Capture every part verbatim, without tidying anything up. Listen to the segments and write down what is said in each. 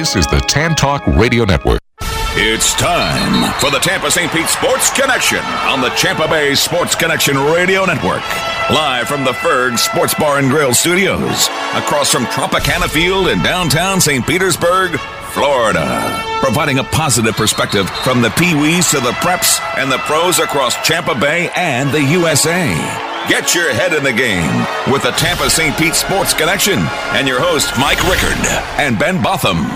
This is the Tan Talk Radio Network. It's time for the Tampa Saint Pete Sports Connection on the Tampa Bay Sports Connection Radio Network. Live from the Ferg Sports Bar and Grill Studios, across from Tropicana Field in downtown Saint Petersburg, Florida. Providing a positive perspective from the Pee-wees to the preps and the pros across Tampa Bay and the U S A. Get your head in the game with the Tampa Saint Pete Sports Connection and your host, Mike Rickard and Ben Botham.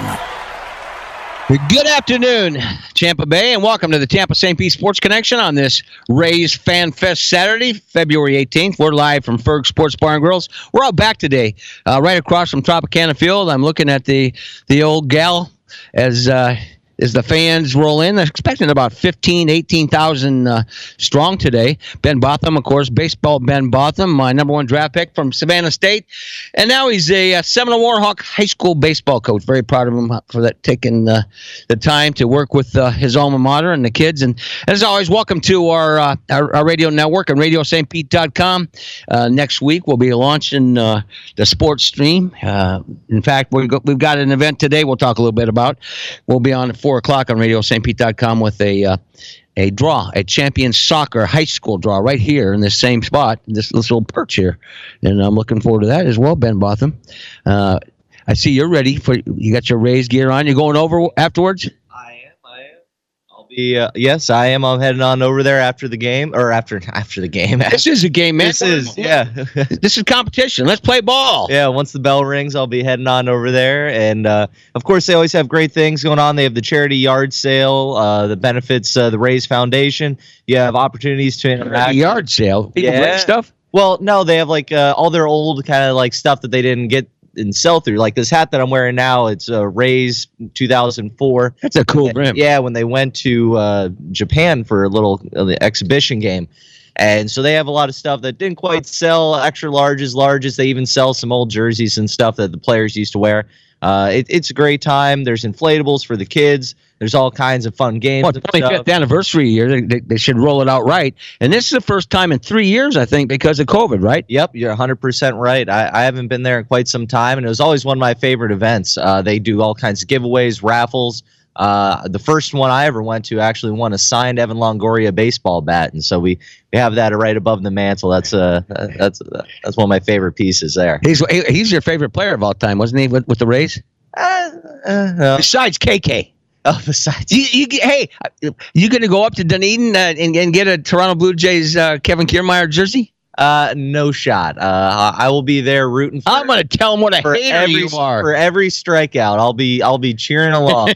Good afternoon, Tampa Bay, and welcome to the Tampa Saint Pete Sports Connection on this Rays Fan Fest Saturday, February eighteenth. We're live from Ferg Sports Bar and Grills. We're out back today, uh, right across from Tropicana Field. I'm looking at the the old gal as uh, as the fans roll in. They're expecting about fifteen, eighteen thousand uh, strong today. Ben Botham, of course, baseball Ben Botham, my number one draft pick from Savannah State. And now he's a uh, Seminole Warhawk high school baseball coach. Very proud of him for that, taking uh, the time to work with uh, his alma mater and the kids. And as always, welcome to our uh, our, our radio network and radio st pete dot com. Uh, next week, we'll be launching uh, the sports stream. Uh, in fact, we've got, we've got an event today we'll talk a little bit about. We'll be on at four o'clock on radio st pete dot com with a uh, a draw, a champion soccer high school draw right here in this same spot, this, this little perch here. And I'm looking forward to that as well, Ben Botham. Uh, I see you're ready for, you got your Rays gear on. You're going over afterwards? I am, I am. I'll be, uh, yes, I am. I'm heading on over there after the game, or after after the game. This is a game, man. This is, yeah. This is competition. Let's play ball. Yeah, once the bell rings, I'll be heading on over there. And, uh, of course, they always have great things going on. They have the charity yard sale uh, that benefits uh, the Rays Foundation. You have opportunities to interact. Yard sale? People yeah. bring stuff? Well, no, they have, like, uh, all their old kind of, like, stuff that they didn't get and sell through. Like this hat that I'm wearing now, it's a uh, Rays two thousand four. That's a cool brim. Yeah, when they went to uh, Japan for a little uh, exhibition game. And so they have a lot of stuff that didn't quite sell, extra larges, larges. They even sell some old jerseys and stuff that the players used to wear. Uh, it, it's a great time. There's inflatables for the kids. There's all kinds of fun games. Well, twenty-fifth anniversary year, they, they, they should roll it out right. And this is the first time in three years, I think, because of COVID, right? Yep, you're one hundred percent right. I, I haven't been there in quite some time, and it was always one of my favorite events. Uh, they do all kinds of giveaways, raffles. Uh, the first one I ever went to actually won a signed Evan Longoria baseball bat, and so we, we have that right above the mantle. That's uh that's uh, that's one of my favorite pieces there. He's he's your favorite player of all time, wasn't he, with, with the Rays? Uh, uh, no. Besides K K. Oh, besides, you, you hey, you going to go up to Dunedin uh, and, and get a Toronto Blue Jays uh, Kevin Kiermaier jersey? Uh, no shot. Uh, I will be there rooting for. I'm going to tell him what a hater every, you are. For every strikeout, I'll be I'll be cheering along.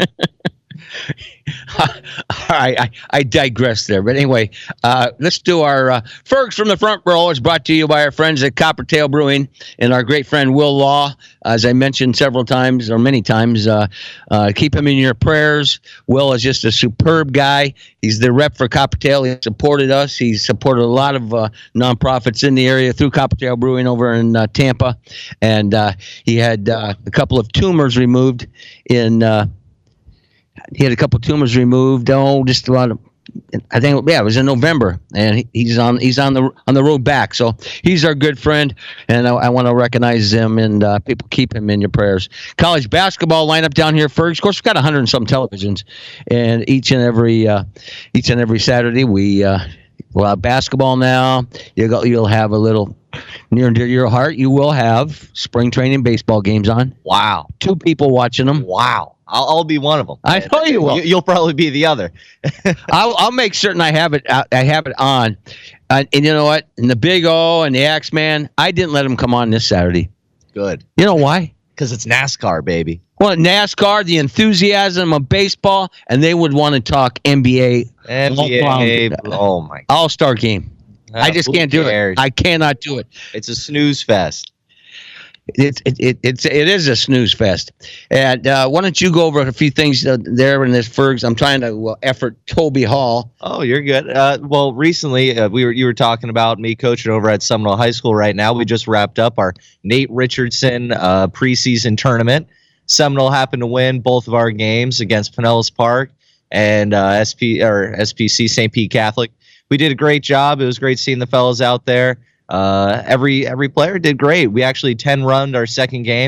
All right, I, I digress there. But anyway, uh, let's do our uh, Fergs from the Front Row. It's brought to you by our friends at Coppertail Brewing and our great friend Will Law. As I mentioned several times or many times, uh, uh, keep him in your prayers. Will is just a superb guy. He's the rep for Coppertail. He supported us. He supported a lot of uh, nonprofits in the area through Coppertail Brewing over in uh, Tampa. And uh, he had uh, a couple of tumors removed in uh, He had a couple tumors removed. Oh, just about, I think, yeah, it was in November, and he, he's on he's on the on the road back. So he's our good friend, and I, I want to recognize him. And uh, people, keep him in your prayers. College basketball lineup down here, Fergus. Of course, we've got a hundred and some televisions, and each and every uh, each and every Saturday we uh, we'll have basketball now. You go, you'll have a little near and dear to your heart. You will have spring training baseball games on. Wow, two people watching them. Wow. I'll, I'll be one of them. I know you will. You'll probably be the other. I'll, I'll make certain I have it. I have it on. Uh, and you know what? And the Big O and the Axeman, I didn't let them come on this Saturday. Good. You know why? Because it's NASCAR, baby. Well, NASCAR, the enthusiasm of baseball, and they would want to talk N B A. N B A. Oh my God. All-star game. Uh, I just can't do cares? it. I cannot do it. It's a snooze fest. It, it, it, it's, it is a snooze fest. And uh, why don't you go over a few things uh, there in this Fergs? I'm trying to uh, effort Toby Hall. Oh, you're good. Uh, well, recently uh, we were you were talking about me coaching over at Seminole High School right now. We just wrapped up our Nate Richardson uh, preseason tournament. Seminole happened to win both of our games against Pinellas Park and uh, S P or S P C Saint Pete Catholic. We did a great job. It was great seeing the fellas out there. Uh, every every player did great. We actually ten runned our second game.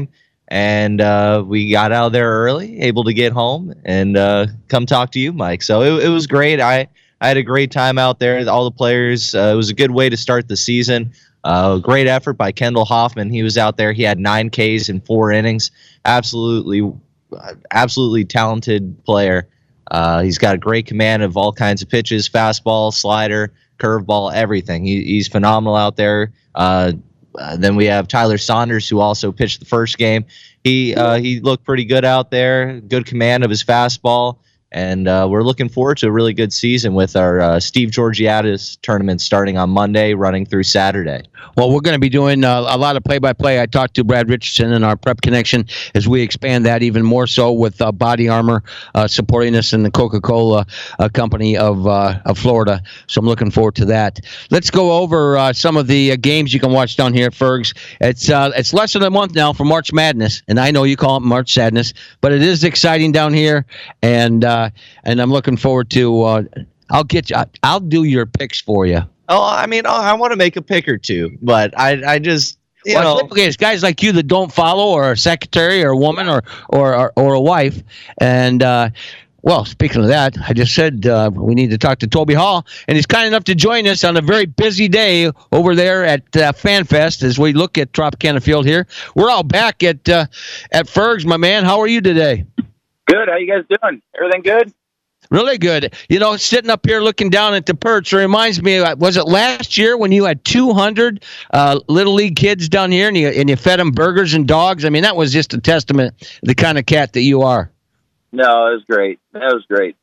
and uh, we got out of there early, able to get home and uh, come talk to you, Mike. So it, it was great. I, I had a great time out there. All the players, uh, it was a good way to start the season. Uh, great effort by Kendall Hoffman. He was out there. He had nine Ks in four innings. Absolutely, absolutely talented player. Uh, he's got a great command of all kinds of pitches, fastball, slider, curveball, everything. He, he's phenomenal out there. Uh, Uh, then we have Tyler Saunders, who also pitched the first game. He uh, he looked pretty good out there, good command of his fastball, and uh, we're looking forward to a really good season with our uh, Steve Georgiadis tournament starting on Monday, running through Saturday. Well, we're going to be doing uh, a lot of play-by-play. I talked to Brad Richardson in our Prep Connection as we expand that even more so with uh, Body Armor uh, supporting us in the Coca-Cola uh, company of uh, of Florida. So I'm looking forward to that. Let's go over uh, some of the uh, games you can watch down here at Fergs. It's uh, it's less than a month now for March Madness, and I know you call it March Sadness, but it is exciting down here, and uh, and I'm looking forward to. Uh, I'll get you. I'll do your picks for you. Oh, I mean, oh, I want to make a pick or two, but I, I just, you well, know, typically it's guys like you that don't follow, or a secretary, or a woman, or or or, or a wife. And uh, well, speaking of that, I just said uh, we need to talk to Toby Hall, and he's kind enough to join us on a very busy day over there at uh, FanFest as we look at Tropicana Field here. We're all back at uh, at Fergs, my man. How are you today? Good. How you guys doing? Everything good? Really good. You know, sitting up here looking down at the perch, it reminds me, was it last year when you had two hundred uh, Little League kids down here and you, and you fed them burgers and dogs? I mean, that was just a testament to the kind of cat that you are. No, it was great. That was great.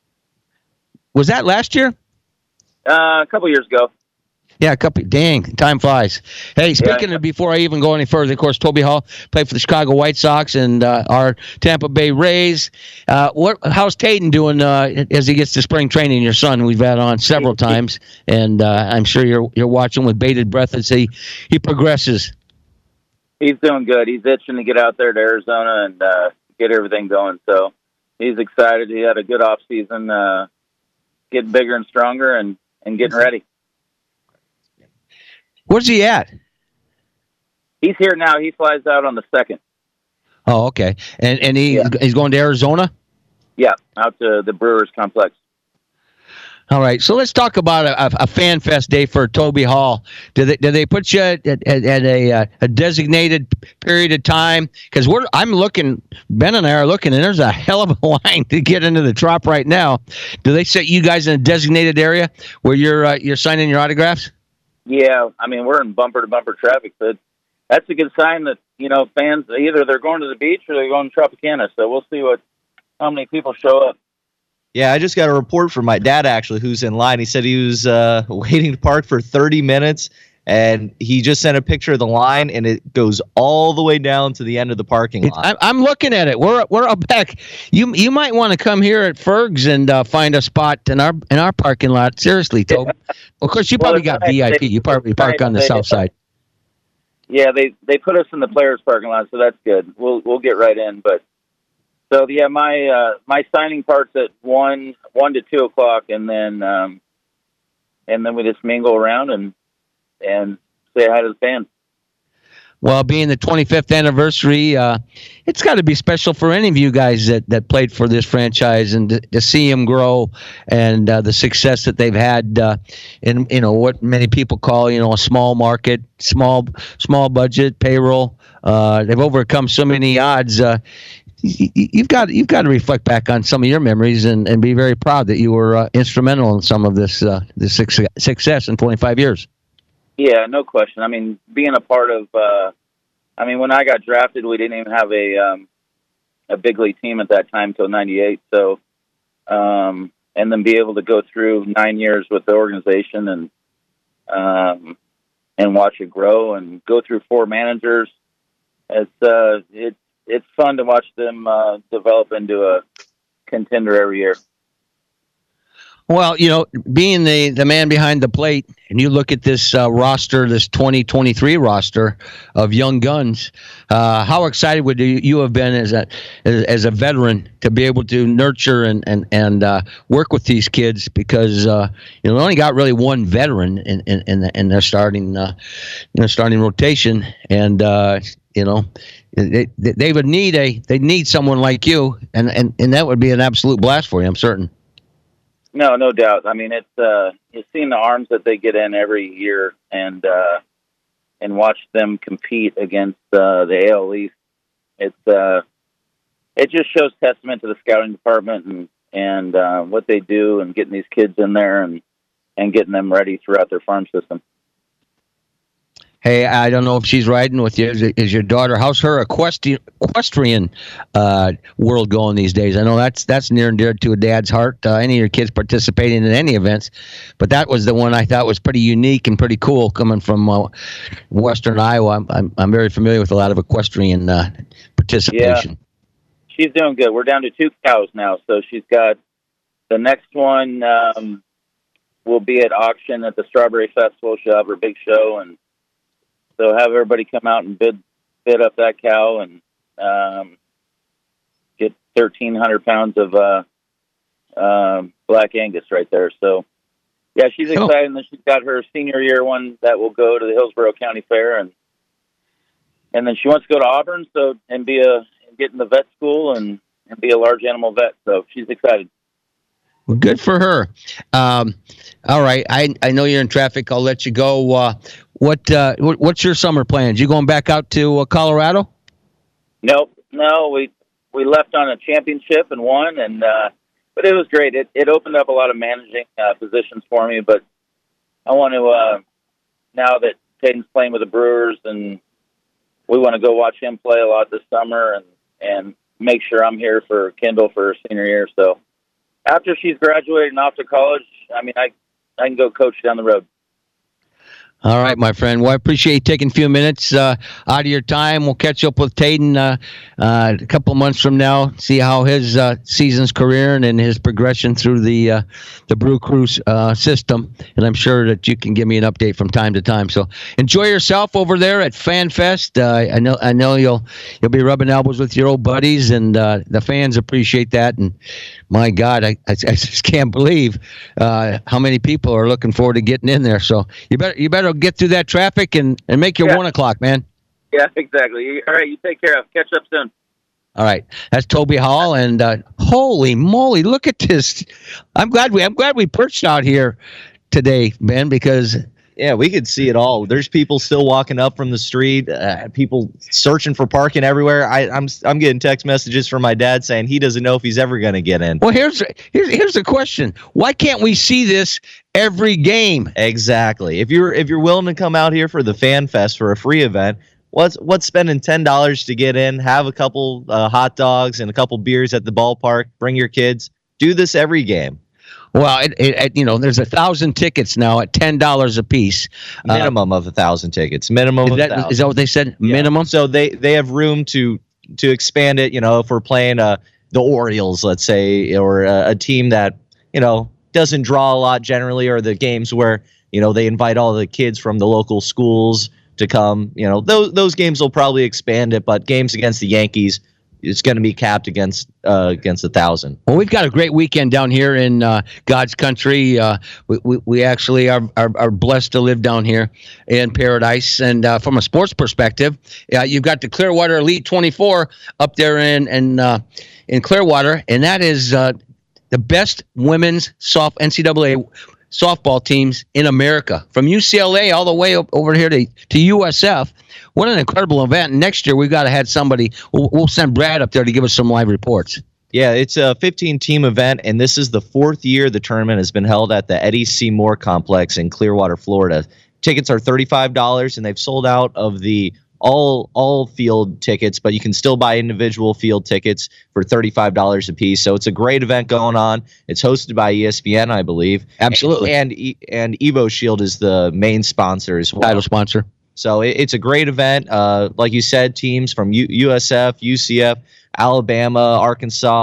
Was that last year? Uh, a couple years ago. Yeah, a couple. Dang, time flies. Hey, speaking Yeah. of, before I even go any further, of course, Toby Hall played for the Chicago White Sox and uh, our Tampa Bay Rays. Uh, what? How's Tayden doing uh, as he gets to spring training? Your son, we've had on several times, and uh, I'm sure you're you're watching with bated breath as he he progresses. He's doing good. He's itching to get out there to Arizona and uh, get everything going. So he's excited. He had a good off season, uh, getting bigger and stronger, and, and getting ready. Where's he at? He's here now. He flies out on the second. Oh, okay. And and he Yeah. he's going to Arizona? Yeah, out to the Brewers complex. All right. So let's talk about a, a, a Fan Fest day for Toby Hall. Did they did they put you at, at, at a uh, a designated period of time? Because we're I'm looking, Ben and I are looking, and there's a hell of a line to get into the Trop right now. Do they set you guys in a designated area where you're uh, you're signing your autographs? Yeah, I mean, we're in bumper-to-bumper traffic, but that's a good sign that, you know, fans, either they're going to the beach or they're going to Tropicana, so we'll see what how many people show up. Yeah, I just got a report from my dad, actually, who's in line. He said he was uh, waiting to park for thirty minutes, and he just sent a picture of the line, and it goes all the way down to the end of the parking lot. I'm, I'm looking at it. We're we're up back. You you might want to come here at Fergs and uh, find a spot in our in our parking lot. Seriously, Toby. Of course, you Well, probably got it's V I P. nice. You probably park It's on the nice. south side. Yeah, they they put us in the players' parking lot, so that's good. We'll we'll get right in. But so yeah, my uh, my signing part's at one one to two o'clock, and then um, and then we just mingle around and and say hi to the fans. Well, being the twenty-fifth anniversary, uh, it's got to be special for any of you guys that, that played for this franchise, and to, to see them grow and uh, the success that they've had uh, in you know what many people call you know a small market, small small budget payroll. Uh, they've overcome so many odds. Uh, y- y- you've got you've got to reflect back on some of your memories and, and be very proud that you were uh, instrumental in some of this uh, this suc- success in twenty-five years. Yeah, no question. I mean, being a part of, uh, I mean, when I got drafted, we didn't even have a um, a big league team at that time till ninety-eight. So, um, and then be able to go through nine years with the organization and um, and watch it grow and go through four managers. It's uh, it's it's fun to watch them uh, develop into a contender every year. Well, you know, being the, the man behind the plate, and you look at this uh, roster, this twenty twenty-three roster of young guns, uh, how excited would you, you have been as a as, as a veteran to be able to nurture and and and uh, work with these kids? Because uh, you know, they only got really one veteran in in in, the, in their starting uh, in their starting rotation, and uh, you know. They, they would need a they need someone like you, and, and, and that would be an absolute blast for you, I'm certain. No, no doubt. I mean, it's uh, you've seen the arms that they get in every year, and uh, and watch them compete against uh, the A L East. It's uh, it just shows testament to the scouting department and and uh, what they do, and getting these kids in there and and getting them ready throughout their farm system. Hey, I don't know if she's riding with you. Is, is your daughter? How's her equestrian, equestrian uh, world going these days? I know that's that's near and dear to a dad's heart. Uh, any of your kids participating in any events, but that was the one I thought was pretty unique and pretty cool, coming from uh, Western Iowa. I'm, I'm I'm very familiar with a lot of equestrian uh, participation. Yeah, she's doing good. We're down to two cows now, so she's got the next one um, will be at auction at the Strawberry Festival. She'll have her big show, and so have everybody come out and bid bid up that cow and um, get thirteen hundred pounds of uh, uh, Black Angus right there. So, yeah, she's excited. Oh. And then she's got her senior year one that will go to the Hillsborough County Fair, and and then she wants to go to Auburn so and be a get in the vet school and, and be a large animal vet. So she's excited. Well, good for her. Um, all right, I I know you're in traffic. I'll let you go. Uh, What, uh, what what's your summer plans? You going back out to uh, Colorado? Nope, no. We we left on a championship and won, and uh, but it was great. It it opened up a lot of managing uh, positions for me. But I want to uh, now that Peyton's playing with the Brewers, and we want to go watch him play a lot this summer, and and make sure I'm here for Kendall for her senior year. So after she's graduated and off to college, I mean, I I can go coach down the road. All right, my friend. Well, I appreciate you taking a few minutes uh, out of your time. We'll catch up with Tayden uh, uh, a couple of months from now, see how his uh, season's career and, and his progression through the uh, the Brew Crew uh, system. And I'm sure that you can give me an update from time to time. So enjoy yourself over there at FanFest. Uh, I know I know you'll you'll be rubbing elbows with your old buddies, and uh, the fans appreciate that. And my God, I, I, I just can't believe uh, how many people are looking forward to getting in there. So you better you better get through that traffic and, and make your yeah. one o'clock, man. Yeah, exactly. All right, you take care of. Catch up soon. All right, that's Toby Hall, and uh, holy moly, look at this! I'm glad we I'm glad we perched out here today, Ben, because yeah, we could see it all. There's people still walking up from the street, uh, people searching for parking everywhere. I, I'm I'm getting text messages from my dad saying he doesn't know if he's ever going to get in. Well, here's here's here's the question: why can't we see this every game? Exactly. If you're if you're willing to come out here for the Fan Fest for a free event, what's what's spending ten dollars to get in? Have a couple uh, hot dogs and a couple beers at the ballpark. Bring your kids. Do this every game. Well, it, it, it, you know, there's a thousand tickets now at ten dollars a piece. Minimum uh, of a thousand tickets. Minimum is of that, a thousand. Is that what they said? Yeah. Minimum. So they they have room to to expand it. You know, if we're playing uh, the Orioles, let's say, or a, a team that you know doesn't draw a lot generally, or the games where you know they invite all the kids from the local schools to come. You know, those those games will probably expand it, but games against the Yankees, it's going to be capped against uh, against a thousand. Well, we've got a great weekend down here in uh, God's country. Uh, we, we we actually are, are are blessed to live down here in paradise. And uh, from a sports perspective, uh, you've got the Clearwater Elite twenty-four up there in in uh, in Clearwater, and that is uh, the best women's soft N C double A softball teams in America, from U C L A all the way up over here to, to U S F. What an incredible event. Next year, we've got to have somebody, we'll, we'll send Brad up there to give us some live reports. Yeah, it's a fifteen-team event, and this is the fourth year the tournament has been held at the Eddie C. Moore Complex in Clearwater, Florida. Tickets are thirty-five dollars, and they've sold out of the all all field tickets, but you can still buy individual field tickets for thirty-five dollars a piece. So it's a great event going on. It's hosted by E S P N, I believe. Absolutely. And and, and Evo Shield is the main sponsor as well. Title sponsor. So it, it's a great event. Uh, like you said, teams from U- USF, U C F, Alabama, Arkansas,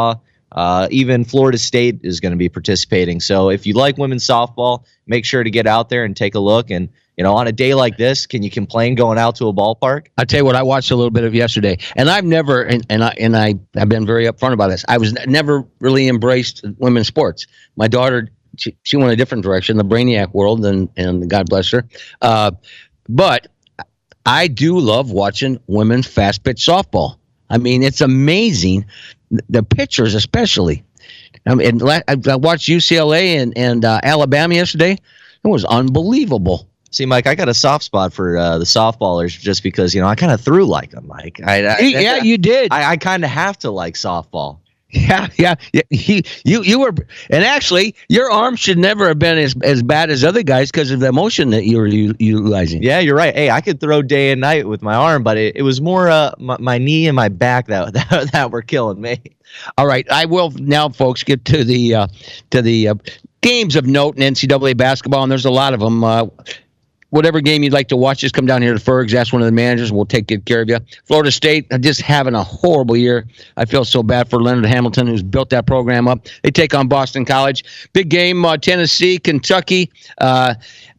Uh, even Florida State is going to be participating. So if you like women's softball, make sure to get out there and take a look. And, you know, on a day like this, can you complain going out to a ballpark? I tell you what, I watched a little bit of yesterday, and I've never, and, and I and I have been very upfront about this. I was never really embraced women's sports. My daughter, she, she went a different direction, the Brainiac world, and and God bless her. Uh, but I do love watching women's fast pitch softball. I mean, it's amazing. The pitchers, especially. I mean, I watched U C L A and, and uh, Alabama yesterday. It was unbelievable. See, Mike, I got a soft spot for uh, the softballers just because, you know, I kind of threw like them, Mike. I, I, yeah, I, you did. I, I kind of have to like softball. Yeah, yeah, yeah. He, you, you were, and actually, your arm should never have been as, as bad as other guys because of the motion that you were u- utilizing. Yeah, you're right. Hey, I could throw day and night with my arm, but it, it was more uh, my, my knee and my back that, that that were killing me. All right, I will now, folks, get to the uh, to the uh, games of note in N C double A basketball, and there's a lot of them. Uh, Whatever game you'd like to watch, just come down here to Ferg's. Ask one of the managers. We'll take good care of you. Florida State just having a horrible year. I feel so bad for Leonard Hamilton, who's built that program up. They take on Boston College. Big game, uh, Tennessee, Kentucky. Uh,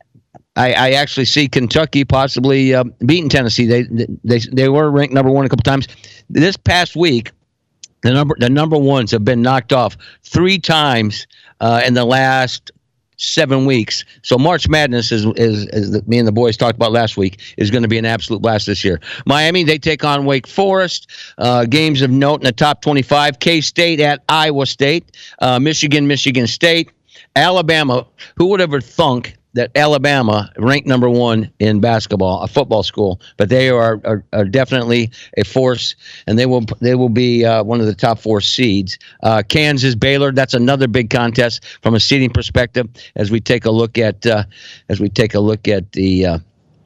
I, I actually see Kentucky possibly uh, beating Tennessee. They they they were ranked number one a couple times. This past week, the number the number ones have been knocked off three times uh, in the last seven weeks. So March Madness is, is, is the, me and the boys talked about last week, is going to be an absolute blast this year. Miami, they take on Wake Forest. Uh, games of note in the top twenty-five. K-State at Iowa State. Uh, Michigan, Michigan State. Alabama, who would ever thunk that Alabama ranked number one in basketball, a football school, but they are, are, are definitely a force, and they will they will be uh, one of the top four seeds. Uh, Kansas, Baylor, that's another big contest from a seeding perspective. As we take a look at uh, as we take a look at the uh,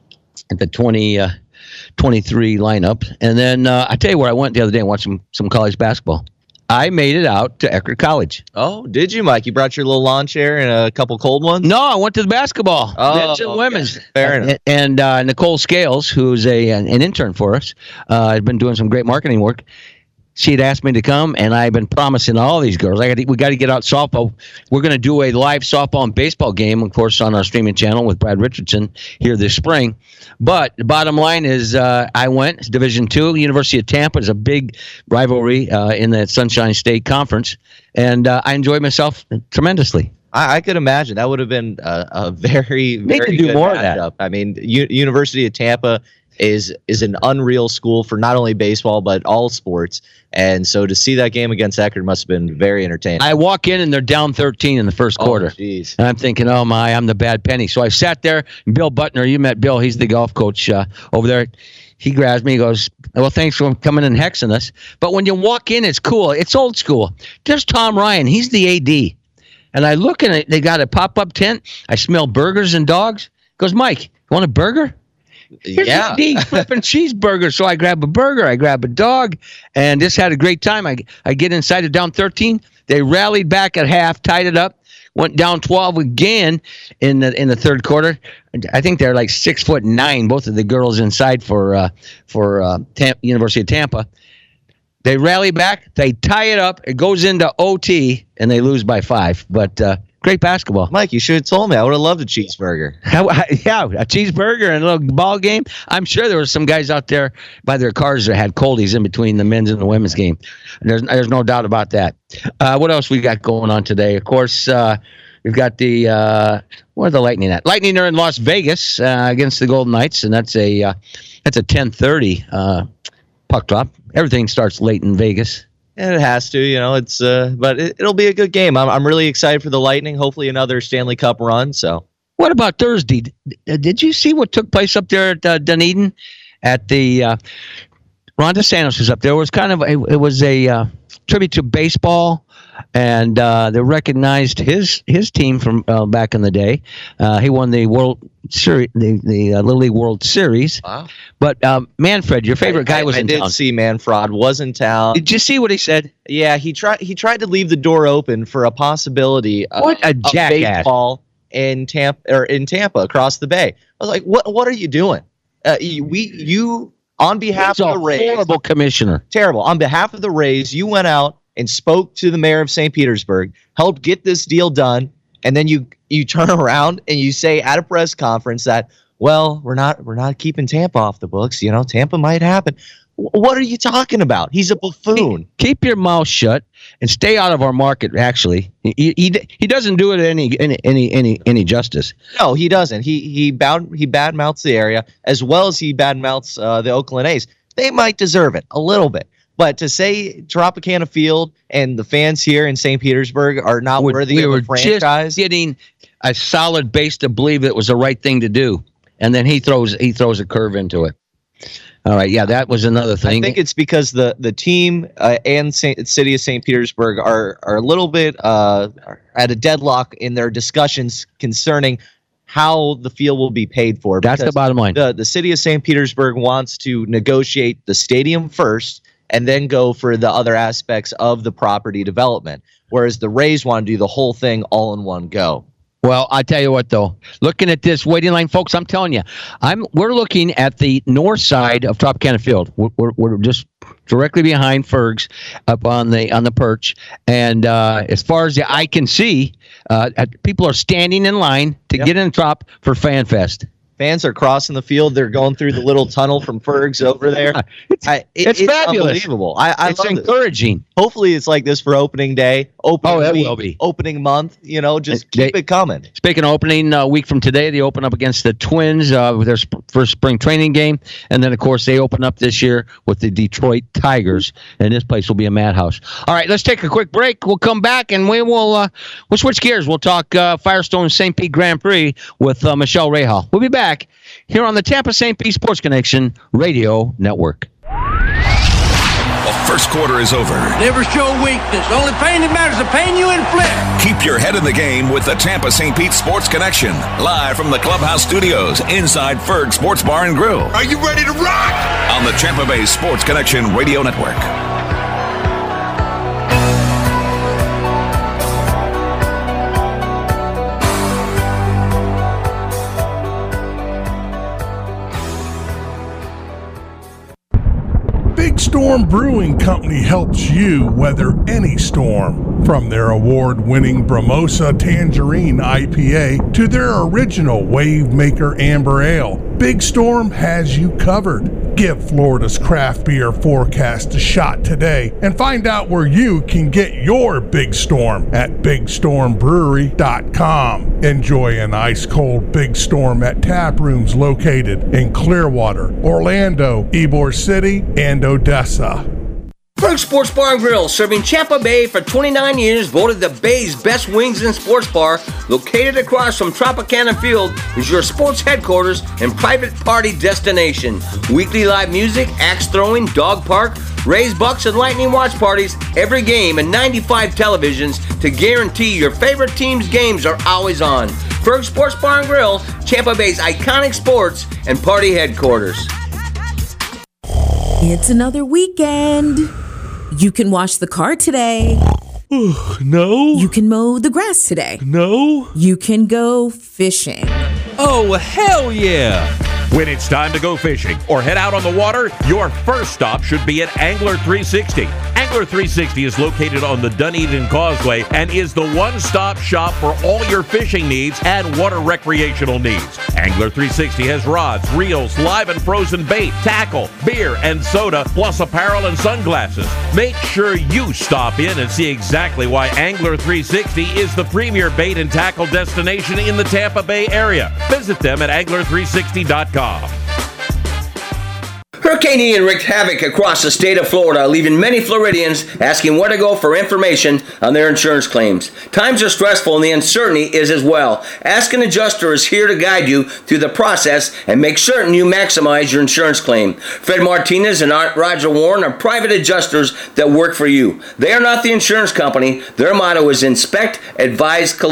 at the twenty twenty-three lineup, and then uh, I tell you where I went the other day and watched some some college basketball. I made it out to Eckerd College. Oh, did you, Mike? You brought your little lawn chair and a couple cold ones? No, I went to the basketball. Oh, Men's and okay. women's. Fair enough. And uh, Nicole Scales, who's a an, an intern for us, uh, has been doing some great marketing work. She had asked me to come, and I've been promising all these girls, I got we got to get out softball. We're going to do a live softball and baseball game, of course, on our streaming channel with Brad Richardson here this spring. But the bottom line is uh, I went, it's Division Two. University of Tampa is a big rivalry uh, in the Sunshine State Conference, and uh, I enjoyed myself tremendously. I, I could imagine that would have been a, a very, Need very to do good more of that. matchup. I mean, U- University of Tampa is is an unreal school for not only baseball but all sports, and so to see that game against Eckerd must have been very entertaining. I walk in and they're down thirteen in the first quarter. Oh, jeez. And I'm thinking, oh my, I'm the bad penny. So I sat there, and Bill Butner, you met Bill, he's the golf coach uh, over there. He grabs me, he goes, well, thanks for coming and hexing us. But when you walk in, it's cool. It's old school. There's Tom Ryan. He's the A D. And I look and they got a pop-up tent. I smell burgers and dogs. He goes, Mike, you want a burger? Here's Yeah. the flipping cheeseburger. So I grab a burger, I grab a dog, and just had a great time. I I get inside it down thirteen. They rallied back at half, tied it up, went down twelve again in the in the third quarter. I think they're like six foot nine, both of the girls inside for uh, for uh, Tam- University of Tampa. They rally back, they tie it up, it goes into O T, and they lose by five. But uh, great basketball. Mike, you should have told me. I would have loved a cheeseburger. Yeah, a cheeseburger and a little ball game. I'm sure there were some guys out there by their cars that had coldies in between the men's and the women's game. There's there's no doubt about that. Uh, what else we got going on today? Of course, uh, we've got the uh, where are the Lightning at? Lightning are in Las Vegas uh, against the Golden Knights, and that's a uh, that's a ten thirty uh, puck drop. Everything starts late in Vegas. And it has to, you know. It's uh, but it, it'll be a good game. I'm I'm really excited for the Lightning. Hopefully, another Stanley Cup run. So, What about Thursday? D- Did you see what took place up there at uh, Dunedin at the uh, Ron DeSantis was up there? It was kind of a, it was a uh, tribute to baseball, and uh, they recognized his his team from uh, back in the day. Uh, he won the World Series, the the uh, Little League World Series. wow. But um, Manfred, your favorite guy, I, was I in did town. see Manfred was in town. Did you see what he said? Yeah, he tried. He tried to leave the door open for a possibility of, What a of jackass. baseball in Tampa or in Tampa across the bay. I was like, "What? What are you doing? Uh, you, we you on behalf He's of a the Rays, horrible commissioner. terrible. On behalf of the Rays, you went out and spoke to the mayor of Saint Petersburg, helped get this deal done, and then you you turn around and you say at a press conference that, well, we're not we're not keeping Tampa off the books. You know, Tampa might happen. What are you talking about? He's a buffoon. Keep your mouth shut and stay out of our market. Actually, he he, he doesn't do it any any any any any justice. No, he doesn't. He he bad he badmouths the area as well as he badmouths uh, the Oakland A's. They might deserve it a little bit, but to say Tropicana Field and the fans here in Saint Petersburg are not we, worthy we of were a franchise, just getting a solid base to believe it was the right thing to do, and then he throws he throws a curve into it. All right, yeah, that was another thing. I think it's because the the team uh, and Saint, city of Saint Petersburg are are a little bit uh, at a deadlock in their discussions concerning how the field will be paid for. That's the bottom line. The the city of Saint Petersburg wants to negotiate the stadium first and then go for the other aspects of the property development, whereas the Rays want to do the whole thing all in one go. Well, I tell you what, though, looking at this waiting line, folks, I'm telling you, I'm we're looking at the north side of Tropicana Field. We're, we're, we're just directly behind Ferg's up on the on the perch, and uh, as far as the eye can see, uh, people are standing in line to yep. get in Trop for FanFest. Fans are crossing the field. They're going through the little tunnel from Ferg's over there. It's, I, it, it's, it's fabulous. Unbelievable. I, I it's love encouraging. This. Hopefully it's like this for opening day, opening oh, it week, will be. opening month. You know, just they, keep it coming. Speaking of opening uh, week from today, they open up against the Twins uh, with their sp- first spring training game. And then, of course, they open up this year with the Detroit Tigers. And this place will be a madhouse. All right, let's take a quick break. We'll come back and we will uh, we'll switch gears. We'll talk uh, Firestone Saint Pete Grand Prix with uh, Michelle Rahal. We'll be back here on the Tampa Saint Pete Sports Connection Radio Network. The first quarter is over. Never show weakness. The only pain that matters is the pain you inflict. Keep your head in the game with the Tampa Saint Pete Sports Connection. Live from the Clubhouse Studios inside Ferg Sports Bar and Grill. Are you ready to rock? On the Tampa Bay Sports Connection Radio Network. Big Storm Brewing Company helps you weather any storm. From their award-winning Bramosa Tangerine I P A to their original Wave Maker Amber Ale, Big Storm has you covered. Give Florida's craft beer forecast a shot today and find out where you can get your Big Storm at big storm brewery dot com. Enjoy an ice-cold Big Storm at tap rooms located in Clearwater, Orlando, Ybor City, and Odessa. Ferg Sports Bar and Grill, serving Tampa Bay for twenty-nine years, voted the Bay's best wings and sports bar, located across from Tropicana Field, is your sports headquarters and private party destination. Weekly live music, axe throwing, dog park, Rays, Bucks, and Lightning watch parties every game, and ninety-five televisions to guarantee your favorite team's games are always on. Ferg Sports Bar and Grill, Tampa Bay's iconic sports and party headquarters. It's another weekend. You can wash the car today. No. You can mow the grass today. No. You can go fishing. Oh, hell yeah. When it's time to go fishing or head out on the water, your first stop should be at Angler three sixty. Angler three sixty is located on the Dunedin Causeway and is the one-stop shop for all your fishing needs and water recreational needs. Angler three sixty has rods, reels, live and frozen bait, tackle, beer, and soda, plus apparel and sunglasses. Make sure you stop in and see exactly why Angler three sixty is the premier bait and tackle destination in the Tampa Bay area. Visit them at angler three sixty dot com. Hurricane Ian wreaked havoc across the state of Florida, leaving many Floridians asking where to go for information on their insurance claims. Times are stressful and the uncertainty is as well. Ask an Adjuster is here to guide you through the process and make certain you maximize your insurance claim. Fred Martinez and Roger Warren are private adjusters that work for you. They are not the insurance company. Their motto is inspect, advise, collect.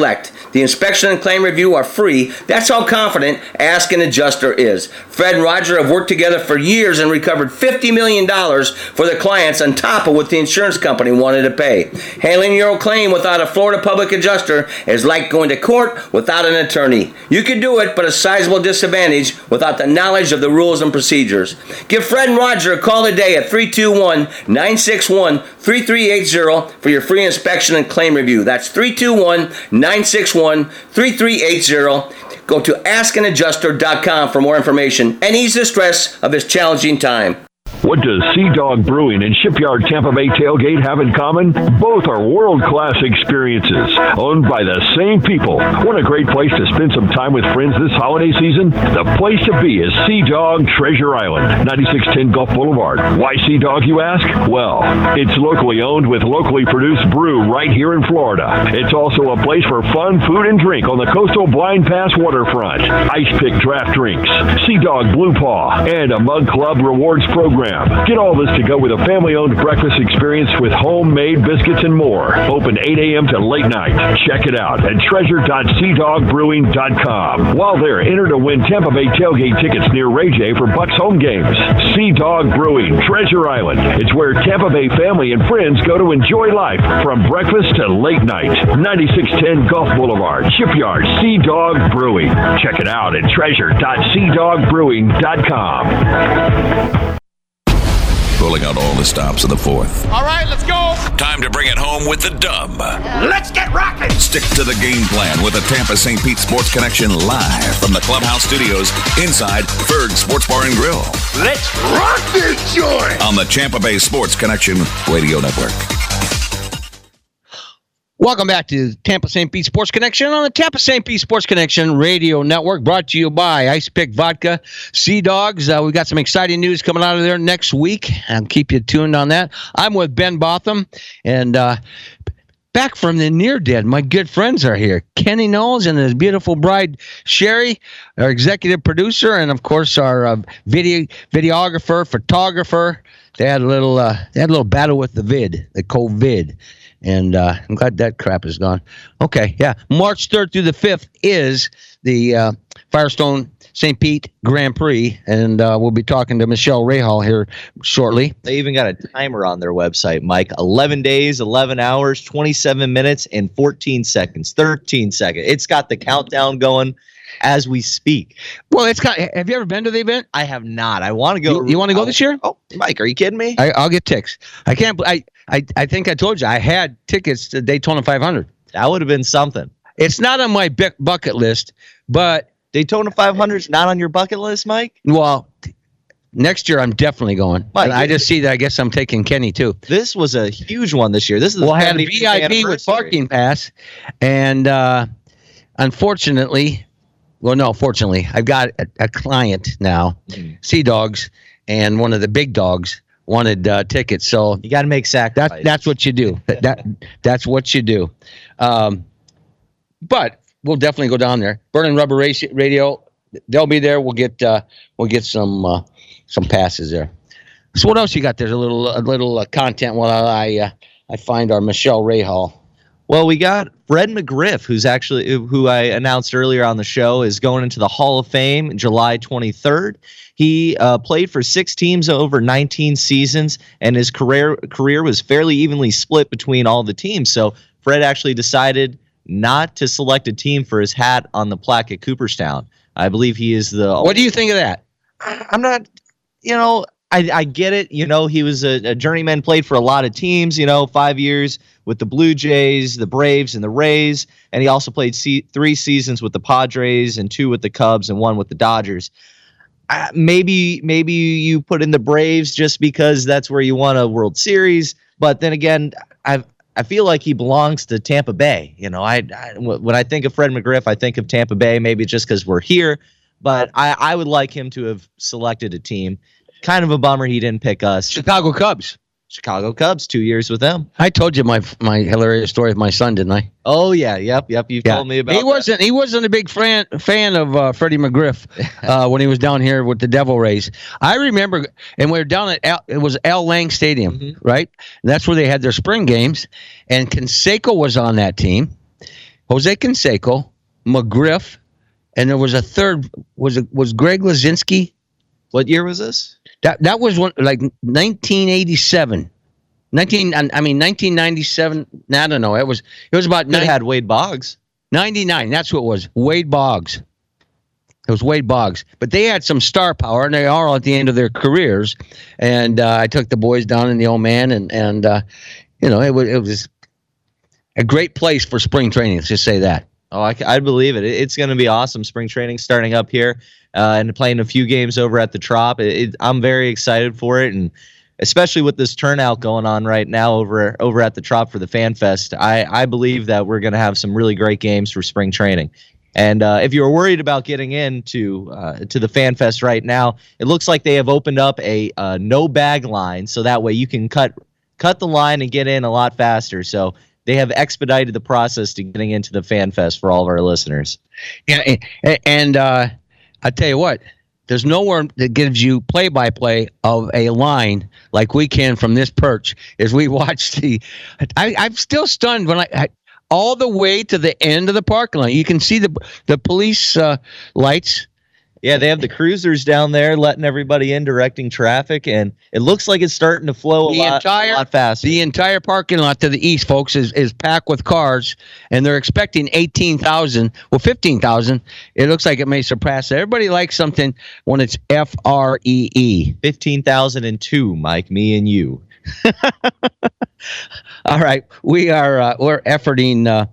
The inspection and claim review are free. That's how confident Ask an Adjuster is. Fred and Roger have worked together for years and recovered fifty million dollars for their clients on top of what the insurance company wanted to pay. Handling your own claim without a Florida public adjuster is like going to court without an attorney. You can do it, but a sizable disadvantage without the knowledge of the rules and procedures. Give Fred and Roger a call today at three two one, nine six one, three three eight zero for your free inspection and claim review. That's three two one, nine six one, three three eight zero. Go to ask an adjuster dot com for more information and ease the stress of this challenging time. What does Sea Dog Brewing and Shipyard Tampa Bay Tailgate have in common? Both are world-class experiences, owned by the same people. Want a great place to spend some time with friends this holiday season? The place to be is Sea Dog Treasure Island, ninety-six ten Gulf Boulevard. Why Sea Dog, you ask? Well, it's locally owned with locally produced brew right here in Florida. It's also a place for fun, food, and drink on the coastal Blind Pass waterfront. Ice pick draft drinks, Sea Dog Blue Paw, and a Mug Club rewards program. Get all this to go with a family-owned breakfast experience with homemade biscuits and more. Open eight a.m. to late night. Check it out at treasure dot sea dog brewing dot com. While there, enter to win Tampa Bay tailgate tickets near Ray J for Bucks home games. Sea Dog Brewing, Treasure Island. It's where Tampa Bay family and friends go to enjoy life from breakfast to late night. ninety-six ten Gulf Boulevard, Shipyard, Sea Dog Brewing. Check it out at treasure dot sea dog brewing dot com. Pulling out all the stops of the fourth. All right, let's go. Time to bring it home with the dub. Let's get rocking. Stick to the game plan with the Tampa Saint Pete Sports Connection live from the Clubhouse Studios inside Ferg Sports Bar and Grill. Let's rock this joint on the Tampa Bay Sports Connection Radio Network. Welcome back to Tampa Saint Pete Sports Connection on the Tampa Saint Pete Sports Connection Radio Network, brought to you by Ice Pick Vodka, Sea Dogs. Uh, we've got some exciting news coming out of there next week. I'll keep you tuned on that. I'm with Ben Botham, and uh, back from the near dead, my good friends are here. Kenny Knowles and his beautiful bride, Sherry, our executive producer, and, of course, our uh, video videographer, photographer. They had a little, uh, they had a little battle with the vid, the COVID. And uh, I'm glad that crap is gone. Okay, yeah. March third through the fifth is the uh, Firestone Saint Pete Grand Prix, and uh, we'll be talking to Michelle Rahal here shortly. They even got a timer on their website, Mike. eleven days, eleven hours, twenty-seven minutes, and fourteen seconds, thirteen seconds. It's got the countdown going as we speak. Well, it's got. Have you ever been to the event? I have not. I want to go. You, you want to go this year? Oh, Mike, are you kidding me? I, I'll get ticks. I can't. I, I I think I told you I had tickets to Daytona five hundred. That would have been something. It's not on my bu- bucket list, but Daytona five hundred is not on your bucket list, Mike? Well, next year I'm definitely going. Mike, I just see that. I guess I'm taking Kenny too. This was a huge one this year. This is the well, I had a V I P with parking pass, and uh, unfortunately. Well, no, fortunately, I've got a, a client now, mm-hmm. Sea Dogs, and one of the big dogs wanted uh, tickets. So you got to make sacrifices. That's that's what you do. that, that that's what you do. Um, but we'll definitely go down there. Burning Rubber Race Radio, they'll be there. We'll get uh, we'll get some uh, some passes there. So what else you got? There's a little a little uh, content while I uh, I find our Michelle Rahal. Well, we got Fred McGriff, who's actually who I announced earlier on the show, is going into the Hall of Fame July twenty-third. He uh, played for six teams over nineteen seasons, and his career career was fairly evenly split between all the teams. So Fred actually decided not to select a team for his hat on the plaque at Cooperstown. I believe he is the. What do you think of that? I'm not, you know. I, I get it. You know, he was a, a journeyman, played for a lot of teams, you know, five years with the Blue Jays, the Braves, and the Rays. And he also played se- three seasons with the Padres and two with the Cubs and one with the Dodgers. Uh, maybe maybe you put in the Braves just because that's where you won a World Series. But then again, I I feel like he belongs to Tampa Bay. You know, I, I when I think of Fred McGriff, I think of Tampa Bay, maybe just because we're here. But I, I would like him to have selected a team. Kind of a bummer he didn't pick us. Chicago Cubs. Chicago Cubs, two years with them. I told you my my hilarious story of my son, didn't I? Oh yeah, yep, yep. You yeah. told me about. He wasn't. That. He wasn't a big fan fan of uh, Freddie McGriff uh, when he was down here with the Devil Rays. I remember, and we were down at Al, it was Al Lang Stadium, mm-hmm. right? And that's where they had their spring games, and Canseco was on that team. Jose Canseco, McGriff, and there was a third. Was it was Greg Lazinski? What year was this? That that was one like nineteen eighty-seven. nineteen I mean nineteen ninety-seven. I don't know. It was it was about. It had Wade Boggs. ninety-nine. That's what it was. Wade Boggs. It was Wade Boggs. But they had some star power, and they are all at the end of their careers. And uh, I took the boys down in the Old Man, and and uh, you know it was it was a great place for spring training. Let's just say that. Oh, I, I believe it. It's going to be awesome. Spring training starting up here uh, and playing a few games over at the Trop. It, it, I'm very excited for it, and especially with this turnout going on right now over over at the Trop for the Fan Fest. I, I believe that we're going to have some really great games for spring training. And uh, if you're worried about getting into uh, to the Fan Fest right now, it looks like they have opened up a uh, no bag line, so that way you can cut cut the line and get in a lot faster. So they have expedited the process to getting into the Fan Fest for all of our listeners. Yeah, and, and uh, I tell you what, there's nowhere that gives you play-by-play of a line like we can from this perch as we watch the. I, I'm still stunned when I, I all the way to the end of the parking lot. You can see the the police uh, lights. Yeah, they have the cruisers down there letting everybody in, directing traffic, and it looks like it's starting to flow a, the lot, entire, a lot faster. The entire parking lot to the east, folks, is, is packed with cars, and they're expecting eighteen thousand. Well, fifteen thousand. It looks like it may surpass that. Everybody likes something when it's F R E E. fifteen thousand two, Mike, me and you. All right, we are uh, we're efforting uh,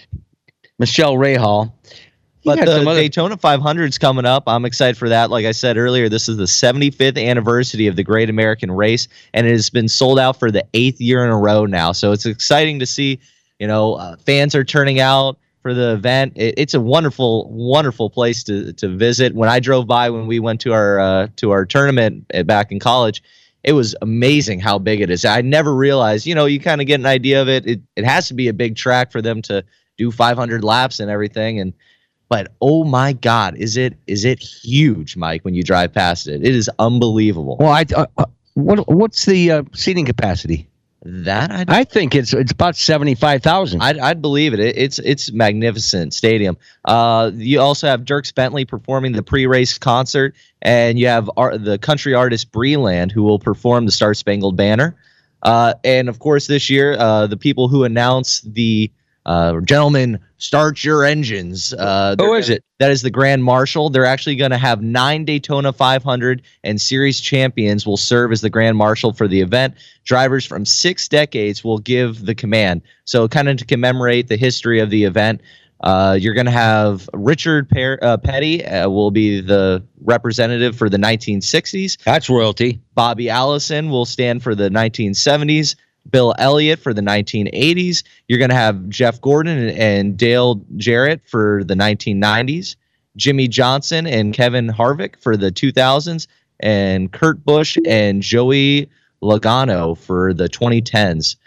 Michelle Rahal. But the other- Daytona five hundred is coming up. I'm excited for that. Like I said earlier, this is the seventy-fifth anniversary of the Great American Race, and it has been sold out for the eighth year in a row now. So it's exciting to see, you know, uh, fans are turning out for the event. It, it's a wonderful, wonderful place to to visit. When I drove by when we went to our uh, to our tournament back in college, it was amazing how big it is. I never realized, you know, you kind of get an idea of it. It it has to be a big track for them to do five hundred laps and everything, and But oh my God, is it is it huge, Mike? When you drive past it, it is unbelievable. Well, I uh, what what's the uh, seating capacity? That I'd, I think it's it's about seventy-five thousand. I'd I'd believe it. it. It's it's magnificent stadium. Uh, you also have Dierks Bentley performing the pre-race concert, and you have art, the country artist Breland who will perform the Star Spangled Banner. Uh, and of course, this year, uh, the people who announce the Uh, gentlemen, start your engines. Uh, Who is it? That is the Grand Marshal. They're actually going to have nine Daytona five hundred and series champions will serve as the Grand Marshal for the event. Drivers from six decades will give the command. So kind of to commemorate the history of the event, uh, you're going to have Richard per- uh, Petty uh, will be the representative for the nineteen sixties. That's royalty. Bobby Allison will stand for the nineteen seventies. Bill Elliott for the nineteen eighties. You're going to have Jeff Gordon and, and Dale Jarrett for the nineteen nineties. Jimmy Johnson and Kevin Harvick for the two thousands. And Kurt Busch and Joey Logano for the twenty tens.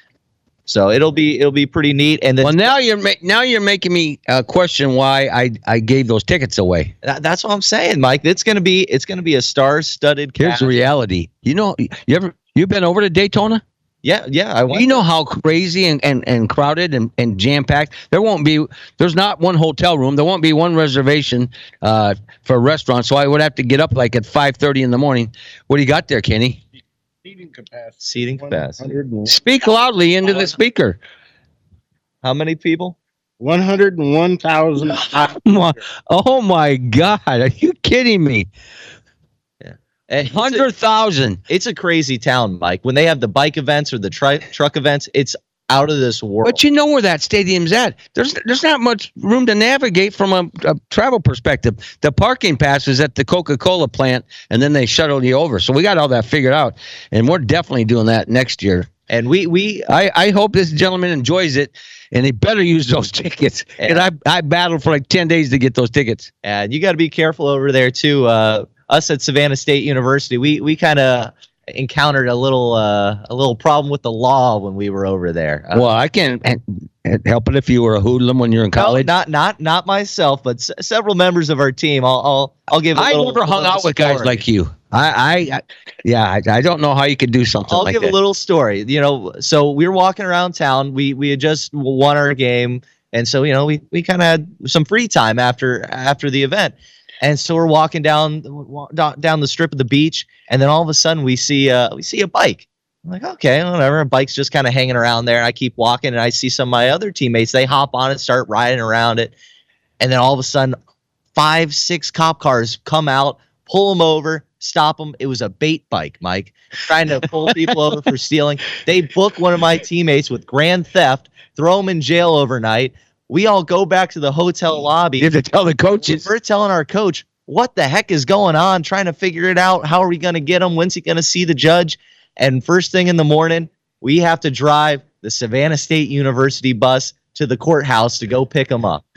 So it'll be it'll be pretty neat. And well, now you're ma- now you're making me uh, question why I, I gave those tickets away. That, that's what I'm saying, Mike. It's gonna be it's gonna be a star-studded. Here's cast. the reality. You know, you ever you been over to Daytona? Yeah, yeah. I you know how crazy and, and, and crowded and, and jam packed. There won't be. There's not one hotel room. There won't be one reservation uh, for a restaurant. So I would have to get up like at five thirty in the morning. What do you got there, Kenny? Seating capacity. Seating capacity. Speak loudly into the speaker. How many people? One hundred and one thousand. Oh my God! Are you kidding me? one hundred thousand. It's a crazy town, Mike. When they have the bike events or the tri- truck events, it's out of this world. But you know where that stadium's at. There's there's not much room to navigate from a, a travel perspective. The parking pass is at the Coca-Cola plant, and then they shuttle you over. So we got all that figured out, and we're definitely doing that next year. And we we I, I hope this gentleman enjoys it, and he better use those tickets. And I I battled for like ten days to get those tickets. And you got to be careful over there too. Uh, us at Savannah State University, we we kind of encountered a little uh, a little problem with the law when we were over there. Uh, well, I can't help it if you were a hoodlum when you're in college. No, not not not myself, but s- several members of our team. I'll I'll, I'll give. A I little, never hung out with story. guys like you. I, I, I yeah, I, I don't know how you could do something I'll like give that. a little story. You know, so we were walking around town. We we had just won our game, And so, you know, we, we kind of had some free time after after the event. And so we're walking down down the strip of the beach, and then all of a sudden we see uh, we see a bike. I'm like, okay, whatever. A bike's just kind of hanging around there. I keep walking, and I see some of my other teammates. They hop on it, start riding around it. And then all of a sudden, five, six cop cars come out, pull them over, stop them. It was a bait bike, Mike, trying to pull people over for stealing. They book one of my teammates with grand theft, throw him in jail overnight. We all go back to the hotel lobby. You have to tell the coaches. We're telling our coach, what the heck is going on, trying to figure it out. How are we going to get him? When's he going to see the judge? And first thing in the morning, we have to drive the Savannah State University bus to the courthouse to go pick him up.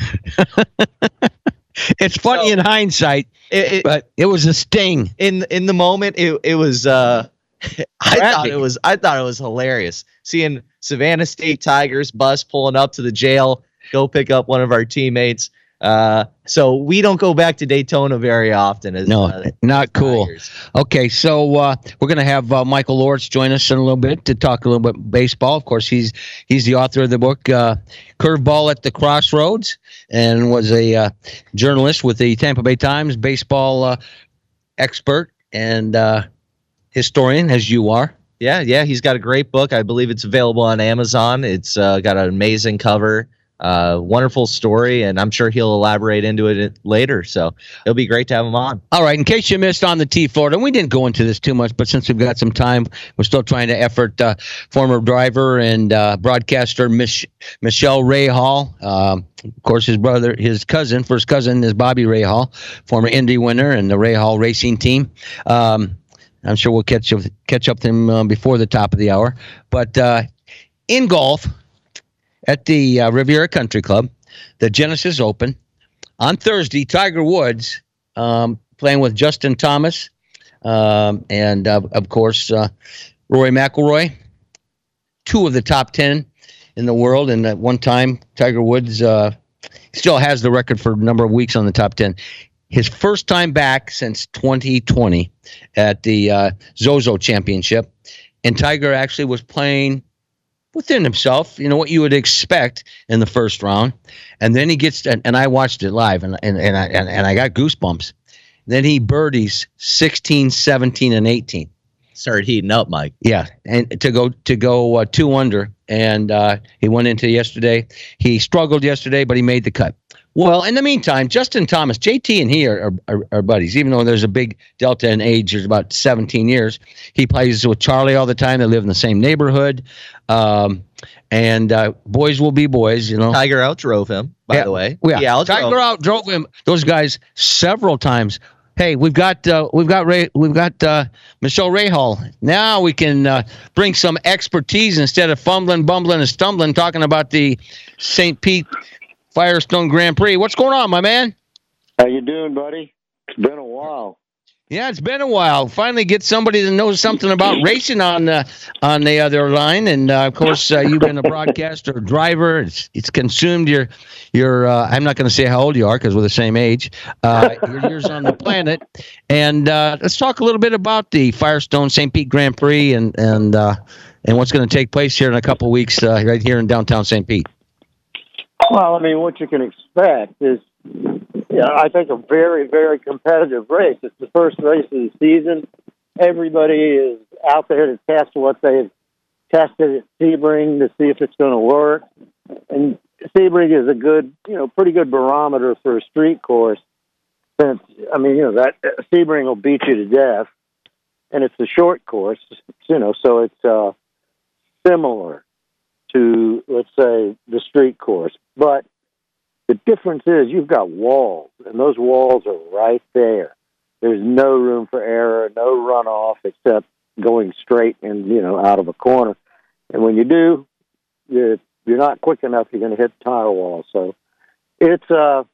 It's funny so, in hindsight, it, it, but it was a sting. In in the moment, it it was. Uh, I thought it was. I thought it was hilarious seeing Savannah State Tigers bus pulling up to the jail, go pick up one of our teammates. Uh, so we don't go back to Daytona very often. As, no, uh, not cool. Tigers. Okay, so uh, we're going to have uh, Michael Lortz join us in a little bit to talk a little bit baseball. Of course, he's he's the author of the book uh, Curveball at the Crossroads, and was a uh, journalist with the Tampa Bay Times, baseball uh, expert and uh, historian, as you are. Yeah, yeah, he's got a great book. I believe it's available on Amazon. It's uh, got an amazing cover. Uh, wonderful story, and I'm sure he'll elaborate into it later. So it'll be great to have him on. All right. In case you missed on the T Florida, and we didn't go into this too much, but since we've got some time, we're still trying to effort uh, former driver and uh, broadcaster Mich- Michelle Ray Hall. Um, of course, his brother, his cousin, first cousin is Bobby Ray Hall, former Indy winner and the Ray Hall racing team. Um, I'm sure we'll catch up, catch up with him uh, before the top of the hour. But uh, in golf, at the uh, Riviera Country Club, the Genesis Open. On Thursday, Tiger Woods um, playing with Justin Thomas um, and, uh, of course, uh, Rory McIlroy, two of the top ten in the world. And at one time, Tiger Woods uh, still has the record for a number of weeks on the top ten. His first time back since twenty twenty at the uh, Zozo Championship. And Tiger actually was playing within himself, you know, what you would expect in the first round. And then he gets, and, and I watched it live, and, and, and, I, and, and I got goosebumps. Then he birdies sixteen, seventeen, and eighteen. Started heating up, Mike. Yeah, and to go to go uh, two under, and uh, he went into yesterday. He struggled yesterday, but he made the cut. Well, in the meantime, Justin Thomas, J T and he are, are, are buddies, even though there's a big delta in age. There's about seventeen years. He plays with Charlie all the time. They live in the same neighborhood. Um, and uh, boys will be boys, you know. Tiger outdrove him, by yeah, the way. Yeah, yeah Tiger outdrove him. Those guys several times. Hey, we've got uh, we've got Ray, we've got uh, Michelle Ray Hall. Now we can uh, bring some expertise instead of fumbling, bumbling, and stumbling, talking about the Saint Pete Firestone Grand Prix. What's going on, my man? How you doing, buddy? It's been a while. Yeah, it's been a while. Finally get somebody that knows something about racing on the on the other line, and uh, of course uh, you've been a broadcaster, driver. It's it's consumed your your. Uh, I'm not going to say how old you are because we're the same age. Uh, your years on the planet, and uh, let's talk a little bit about the Firestone Saint Pete Grand Prix and and uh, and what's going to take place here in a couple of weeks uh, right here in downtown Saint Pete. Well, I mean, what you can expect is, you know, I think a very, very competitive race. It's the first race of the season. Everybody is out there to test what they've tested at Sebring to see if it's going to work. And Sebring is a good, you know, pretty good barometer for a street course. Since, I mean, you know, that Sebring will beat you to death. And it's a short course, you know, so it's uh, similar to, let's say, the street course. But the difference is you've got walls, and those walls are right there. There's no room for error, no runoff except going straight and, you know, out of a corner. And when you do, you're, you're not quick enough, you're going to hit the tire wall. So it's, uh,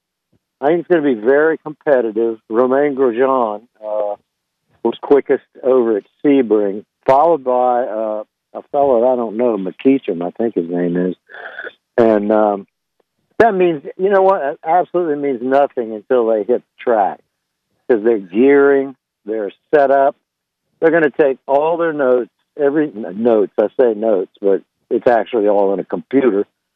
I think it's going to be very competitive. Romain Grosjean uh, was quickest over at Sebring, followed by uh, a fellow I don't know, McKeachum, I think his name is. And um, that means, you know what, it absolutely means nothing until they hit the track. Because they're gearing, they're set up. They're going to take all their notes, every notes, I say notes, but it's actually all in a computer.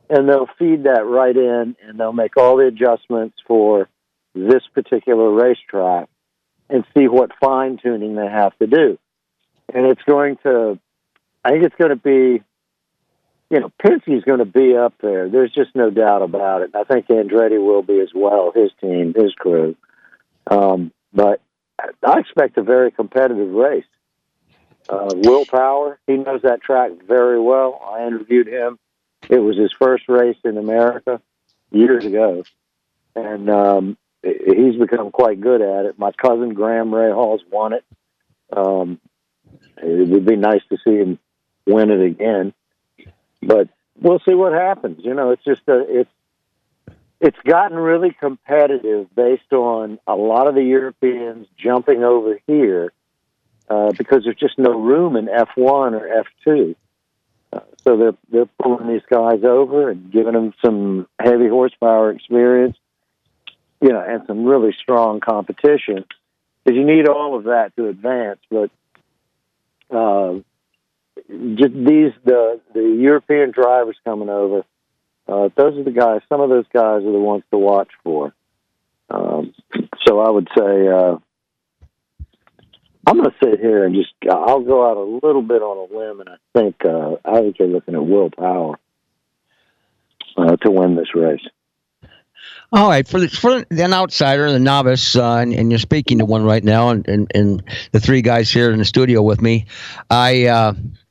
and they'll feed that right in, and they'll make all the adjustments for this particular racetrack and see what fine-tuning they have to do. And it's going to, I think it's going to be, you know, Penske's going to be up there. There's just no doubt about it. I think Andretti will be as well, his team, his crew. Um, but I expect a very competitive race. Uh, Will Power, he knows that track very well. I interviewed him. It was his first race in America years ago. And um, he's become quite good at it. My cousin, Graham Rahall's won it. Um, it would be nice to see him win it again. But we'll see what happens. You know, it's just a, it's it's gotten really competitive based on a lot of the Europeans jumping over here uh, because there's just no room in F one or F two. Uh, so they're they're pulling these guys over and giving them some heavy horsepower experience, you know, and some really strong competition because you need all of that to advance. But uh, just these the the European drivers coming over, uh, those are the guys. Some of those guys are the ones to watch for. Um, so I would say uh, I'm going to sit here and just I'll go out a little bit on a limb, and I think uh, I think you're looking at Will Power uh, to win this race. All right, for the, for an outsider, the novice, uh, and, and you're speaking to one right now, and, and, and the three guys here in the studio with me, I. Uh,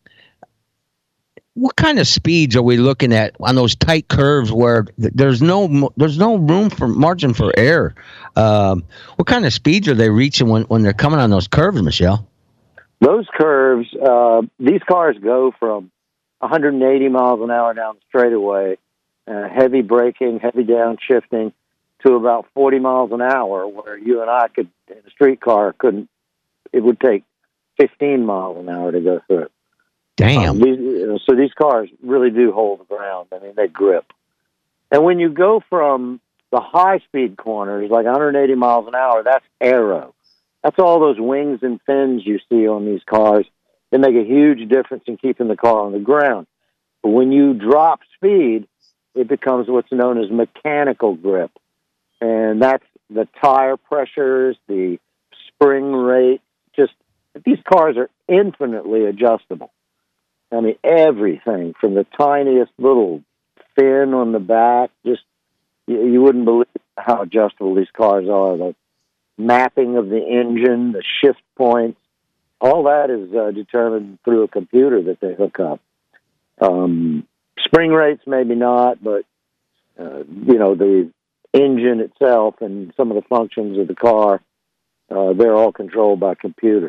What kind of speeds are we looking at on those tight curves where th- there's no there's no room for margin for error? Um, what kind of speeds are they reaching when, when they're coming on those curves, Michelle? Those curves, uh, these cars go from one hundred eighty miles an hour down the straightaway, uh, heavy braking, heavy downshifting, to about forty miles an hour, where you and I could, in a street car, couldn't. It would take fifteen miles an hour to go through it. Damn. Um, these, you know, so these cars really do hold the ground. I mean, they grip. And when you go from the high-speed corners, like one hundred eighty miles an hour, that's aero. That's all those wings and fins you see on these cars. They make a huge difference in keeping the car on the ground. But when you drop speed, it becomes what's known as mechanical grip. And that's the tire pressures, the spring rate. Just these cars are infinitely adjustable. I mean, everything from the tiniest little fin on the back, just you, you wouldn't believe how adjustable these cars are. The mapping of the engine, the shift points, all that is uh, determined through a computer that they hook up. Um, spring rates, maybe not, but, uh, you know, the engine itself and some of the functions of the car, uh, they're all controlled by computer.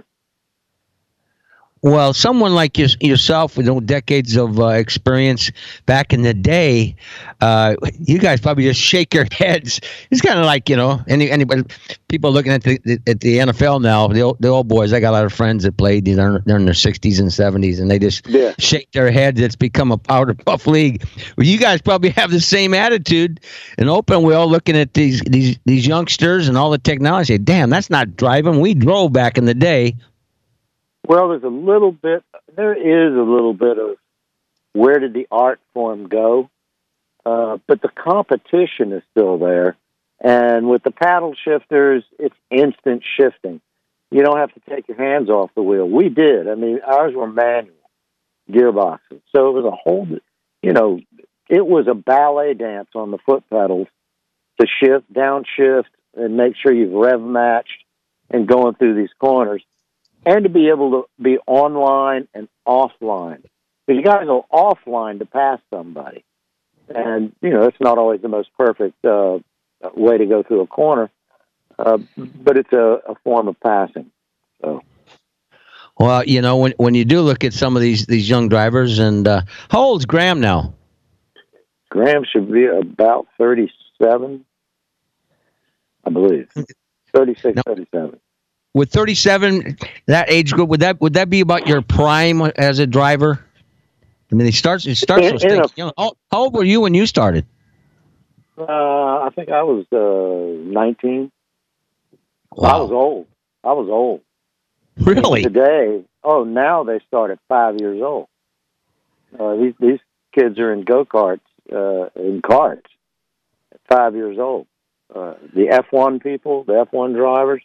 Well, someone like your, yourself with you know, decades of uh, experience back in the day, uh, you guys probably just shake your heads. It's kind of like, you know, any anybody, people looking at the, the at the N F L now, the old, the old boys. I got a lot of friends that played. They're, they're in their sixties and seventies, and they just yeah. shake their heads. It's become a powder puff league. Well, you guys probably have the same attitude. And open, we're all looking at these these these youngsters and all the technology. Damn, that's not driving. We drove back in the day. Well, there's a little bit, there is a little bit of where did the art form go? Uh, but the competition is still there. And with the paddle shifters, it's instant shifting. You don't have to take your hands off the wheel. We did. I mean, ours were manual gearboxes. So it was a whole, you know, it was a ballet dance on the foot pedals to shift, downshift, and make sure you've rev matched and going through these corners. And to be able to be online and offline. Because you got to go offline to pass somebody. And, you know, it's not always the most perfect uh, way to go through a corner, uh, but it's a, a form of passing. So, well, you know, when when you do look at some of these, these young drivers, and uh, how old's Graham now? Graham should be about thirty-seven, I believe. thirty-six, now, thirty-seven. With thirty-seven, that age group, would that would that be about your prime as a driver? I mean, it starts it starts so stinks, you know, how, how old were you when you started? Uh, I think I was uh, nineteen. Wow. I was old. I was old. Really? And today, oh, now they start at five years old. Uh, these these kids are in go karts uh, in karts at five years old. Uh, the F one people, the F one drivers,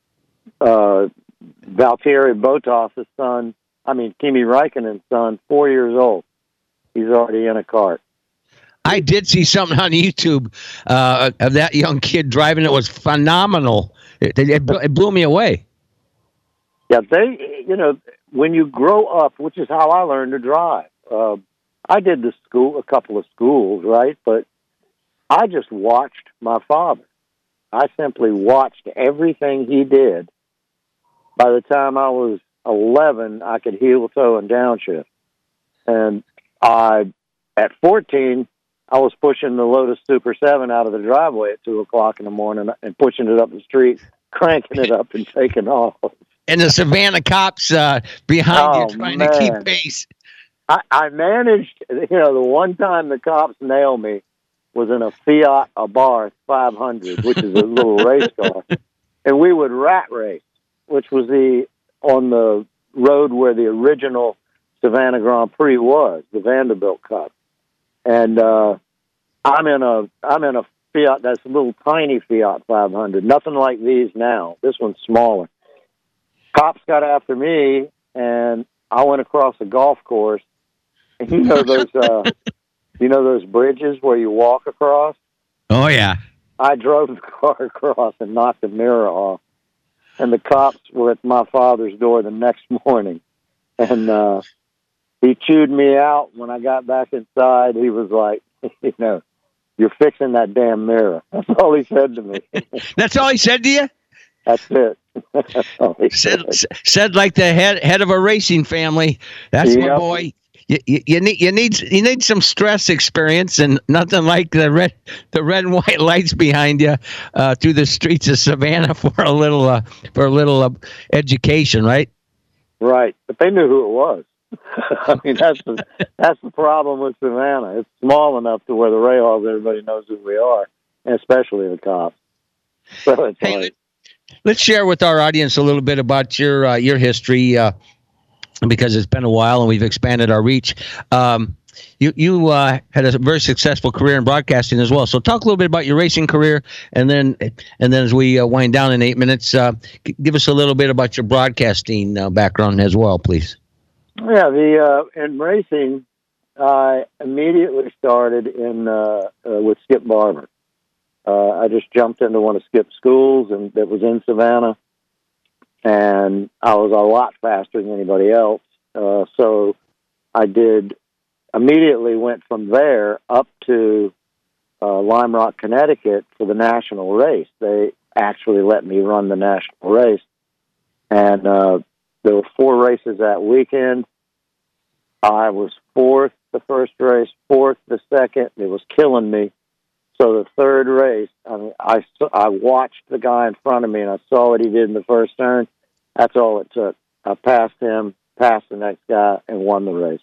uh, Valtteri Bottas' son, I mean, Kimi Räikkönen's son, four years old. He's already in a kart. I did see something on YouTube uh, of that young kid driving. It was phenomenal. It, it, it blew me away. Yeah, they, you know, when you grow up, which is how I learned to drive. Uh, I did the school, a couple of schools, right? But I just watched my father. I simply watched everything he did. By the time I was eleven, I could heel, toe, and downshift. And I, at fourteen, I was pushing the Lotus Super seven out of the driveway at two o'clock in the morning and pushing it up the street, cranking it up and taking off. And the Savannah cops uh, behind Oh, you trying man. to keep pace. I, I managed, you know, the one time the cops nailed me was in a Fiat Abarth five hundred, which is a little race car. And we would rat race, which was the on the road where the original Savannah Grand Prix was, the Vanderbilt Cup. And uh, I'm in a I'm in a Fiat, that's a little tiny Fiat five hundred, nothing like these now. This one's smaller. Cops got after me, and I went across a golf course. And you know those, uh, you know those bridges where you walk across? Oh, yeah. I drove the car across and knocked the mirror off. And the cops were at my father's door the next morning. And uh, he chewed me out. When I got back inside, he was like, you know, you're fixing that damn mirror. That's all he said to me. That's all he said to you? That's it. That's all he said, said. said like the head head of a racing family. That's Yep. my boy. You, you, you need you need you need some stress experience, and nothing like the red the red and white lights behind you uh, through the streets of Savannah for a little uh, for a little uh, education, right? Right, but they knew who it was. I mean, that's the that's the problem with Savannah. It's small enough to where the Rayhalls, everybody knows who we are, and especially the cops. So it's Hey, like, let's share with our audience a little bit about your uh, your history, uh, because it's been a while and we've expanded our reach. Um, you you uh, had a very successful career in broadcasting as well. So talk a little bit about your racing career, and then and then as we uh, wind down in eight minutes, uh, g- give us a little bit about your broadcasting uh, background as well, please. yeah, the uh, in racing, I immediately started in uh, uh, with Skip Barber. Uh, I just jumped into one of Skip's schools, and that was in Savannah, and I was a lot faster than anybody else. Uh, so I did immediately went from there up to uh, Lime Rock, Connecticut for the national race. They actually let me run the national race, and uh, there were four races that weekend. I was fourth the first race, fourth the second. It was killing me. So the third race, I mean, I, I watched the guy in front of me, and I saw what he did in the first turn. That's all it took. I passed him, passed the next guy, and won the race.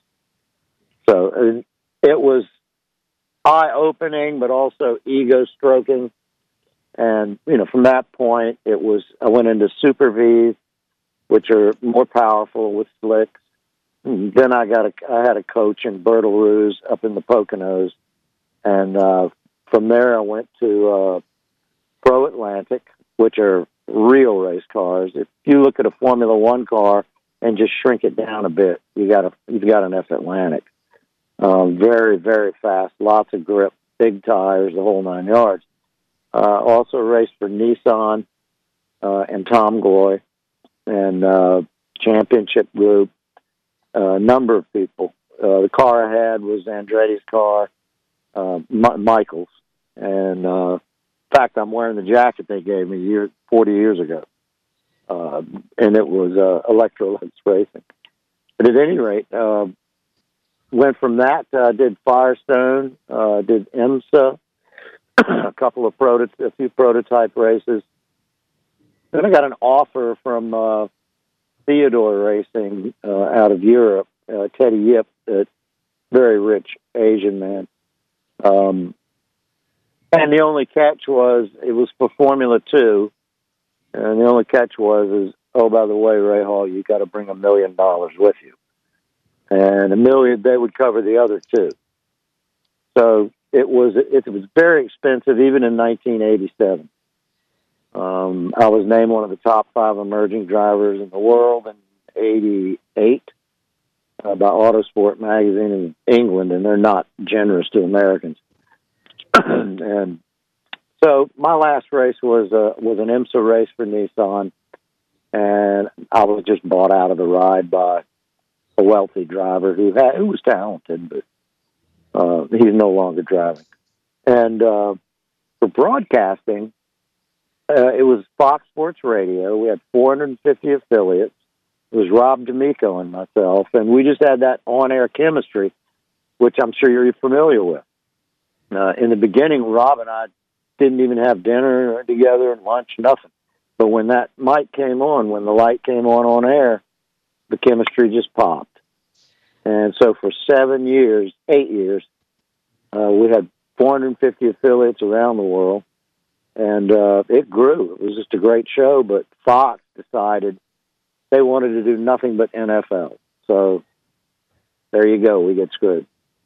So it was eye-opening, but also ego-stroking. And, you know, from that point, it was, I went into Super V's, which are more powerful with slicks. And then I got a, I had a coach in Bertil Roos up in the Poconos. And uh, from there, I went to uh, Pro Atlantic, which are real race cars. If you look at a Formula One car and just shrink it down a bit, you got a, you've got an F Atlantic. Um, very, very fast, lots of grip, big tires, the whole nine yards. Uh, also raced for Nissan uh, and Tom Gloy and uh, Championship Group, a uh, number of people. Uh, the car I had was Andretti's car, uh, M- Michael's. And uh, in fact, I'm wearing the jacket they gave me year, forty years ago. Uh, and it was uh, Electrolux Racing. But at any rate, uh, went from that, uh, did Firestone, uh, did IMSA, a couple of proto- a few prototype races. Then I got an offer from uh, Theodore Racing uh, out of Europe, uh, Teddy Yip, a very rich Asian man. Um, and the only catch was, it was for Formula Two, and the only catch was, is, oh, by the way, Ray Hall, you got to bring a million dollars with you. And a million, they would cover the other two. so it was it was very expensive even in nineteen eighty-seven. Um, I was named one of the top five emerging drivers in the world in eighty-eight uh, by Autosport magazine in England, and they're not generous to Americans. And so my last race was uh, was an IMSA race for Nissan, and I was just bought out of the ride by a wealthy driver who had who was talented, but uh, he's no longer driving. And uh, for broadcasting, uh, it was Fox Sports Radio. We had four hundred fifty affiliates. It was Rob D'Amico and myself, and we just had that on-air chemistry, which I'm sure you're familiar with. Uh, in the beginning, Rob and I didn't even have dinner together and lunch, nothing. But when that mic came on, when the light came on on air, the chemistry just popped. And so for seven years, eight years, uh, we had four hundred fifty affiliates around the world, and uh, it grew. It was just a great show, but Fox decided they wanted to do nothing but N F L. So there you go. We get screwed.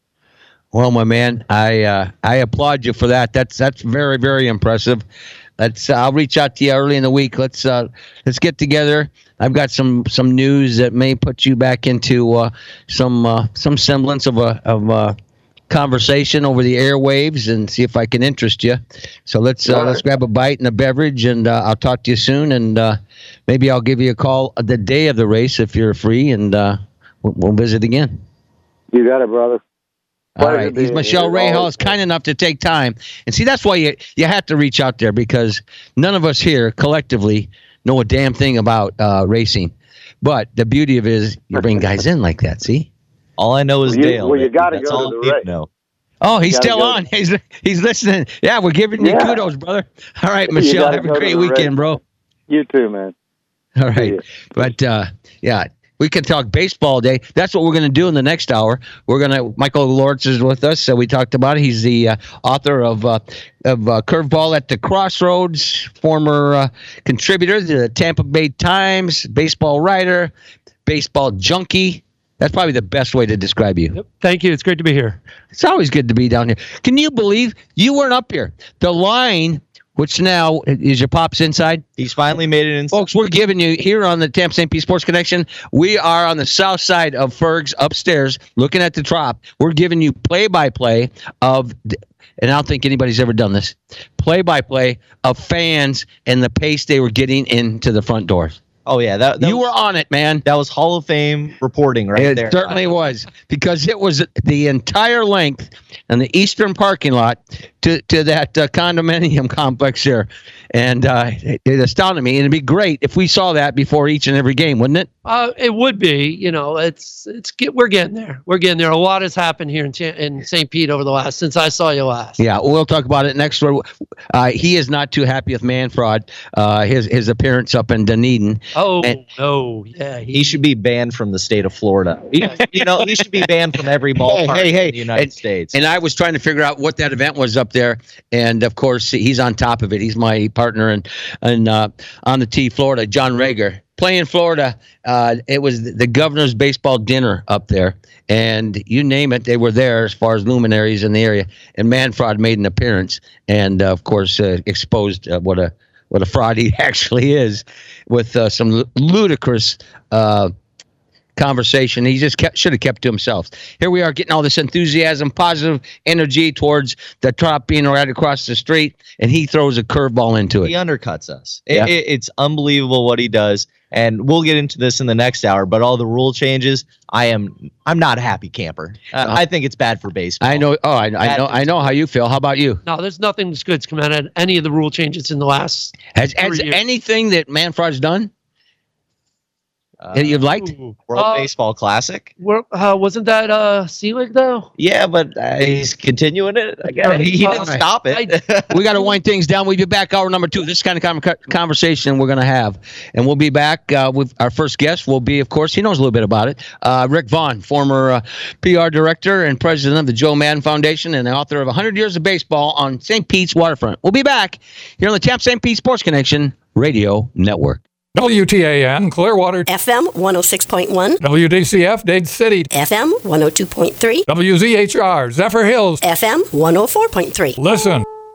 Well, my man, I uh, I applaud you for that. That's that's very very impressive. Let's. Uh, I'll reach out to you early in the week. Let's uh, let's get together. I've got some, some news that may put you back into uh, some uh, some semblance of a of a conversation over the airwaves, and see if I can interest you. So let's uh, let's grab a bite and a beverage, and uh, I'll talk to you soon. And uh, maybe I'll give you a call the day of the race if you're free, and uh, we'll, we'll visit again. You got it, brother. All right. He's Michelle Rahal is kind enough to take time. And see, that's why you you have to reach out there, because none of us here collectively know a damn thing about uh, racing. But the beauty of it is you bring guys in like that, see? All I know is well, you, Dale. Well, you got to That's go all to the race. know. Oh, he's still go. on. He's he's listening. Yeah, we're giving you Yeah. kudos, brother. All right, Michelle, have a go to great the weekend, race. bro. You too, man. All right. But, uh, yeah, we can talk baseball day. That's what we're going to do in the next hour. We're going to – Michael Lortz is with us. So we talked about it. He's the uh, author of uh, of uh, Curveball at the Crossroads, former uh, contributor to the Tampa Bay Times, baseball writer, baseball junkie. That's probably the best way to describe you. Yep. Thank you. It's great to be here. It's always good to be down here. Can you believe you weren't up here? The line – which now is your pops inside? He's finally made it in. Folks, we're giving you here on the Tampa Saint Pete Sports Connection. We are on the south side of Ferg's upstairs looking at the Trop. We're giving you play-by-play of, and I don't think anybody's ever done this, play-by-play of fans and the pace they were getting into the front doors. Oh, yeah. That, that you was, were on it, man. That was Hall of Fame reporting right it there. It certainly was, because it was the entire length and the eastern parking lot to, to that uh, condominium complex there. And uh, it, it astounded me. And it'd be great if we saw that before each and every game, wouldn't it? Uh, it would be. You know, it's it's get, we're getting there. We're getting there. A lot has happened here in in Saint Pete over the last since I saw you last. Yeah, we'll talk about it next. Uh, he is not too happy with Manfred, uh, his his appearance up in Dunedin. Oh and, no, yeah, he, he should be banned from the state of Florida. He, you know, he should be banned from every ballpark hey, hey, hey. in the United and, States. And I was trying to figure out what that event was up there, and of course he's on top of it. He's my partner and and uh, on the T, Florida, John Rager. Playing Florida, uh, it was the governor's baseball dinner up there, and you name it, they were there as far as luminaries in the area. And Manfred made an appearance, and uh, of course uh, exposed uh, what a what a fraud he actually is, with uh, some ludicrous uh, conversation. He just kept, should have kept to himself. Here we are getting all this enthusiasm, positive energy towards the Trop being right across the street, and he throws a curveball into it. He undercuts us. Yeah. It, it, it's unbelievable what he does. And we'll get into this in the next hour, but all the rule changes, I am I'm not a happy camper. Uh, I think it's bad for baseball. I know. Oh, I, I know. I know how you feel. How about you? No, there's nothing that's good's come out of any of the rule changes in the last. Has, has anything that Manfred's done uh, that you've liked? World uh, Baseball Classic. Where, uh, wasn't that uh, Selig though? Yeah, but uh, he's continuing it. Again, he, he didn't stop it. We got to wind things down. We'll be back hour number two. This kind of com- conversation we're going to have. And we'll be back uh, with our first guest will be, of course, he knows a little bit about it, uh, Rick Vaughn, former uh, P R director and president of the Joe Madden Foundation and the author of one hundred years of Baseball on Saint Pete's Waterfront. We'll be back here on the Tampa Saint Pete Sports Connection Radio Network. W T A N, Clearwater. F M one oh six point one. W D C F, Dade City. F M one oh two point three. W Z H R, Zephyr Hills. F M one oh four point three. Listen.